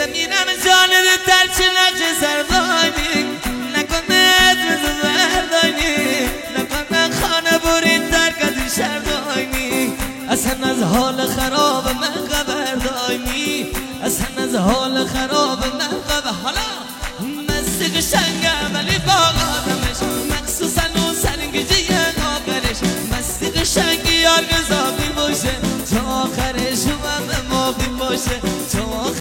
میرم جانت ترچه نقش سردانی نکنه اسم بردانی نکنه خانه برید ترکت شردانی اصلا از حال خراب من خبر دانی اصلا از حال خراب من خبر حالا مستی قشنگه ولی باقادمش مخصوصا اون سرنگیجی آخرش مستی قشنگی یار گذابی باشه تا آخرش اومم موقعی باشه